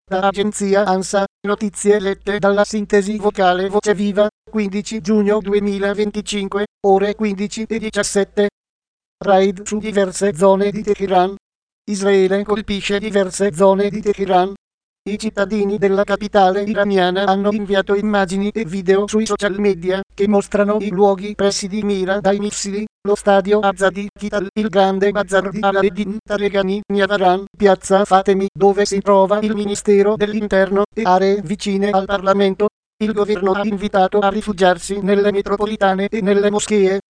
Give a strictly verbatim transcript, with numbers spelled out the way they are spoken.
Da agenzia ANSA, notizie lette dalla sintesi vocale Voce Viva, quindici giugno duemilaventicinque, ore quindici e diciassette. Raid su diverse zone di Teheran. Israele colpisce diverse zone di Teheran. I cittadini della capitale iraniana hanno inviato immagini e video sui social media che mostrano i luoghi pressi di mira dai missili, lo stadio Azadi Kital, il grande bazar di Alaeddin Taregani Niavaran, piazza Fatemi dove si trova il Ministero dell'Interno e aree vicine al Parlamento. Il governo ha invitato a rifugiarsi nelle metropolitane e nelle moschee.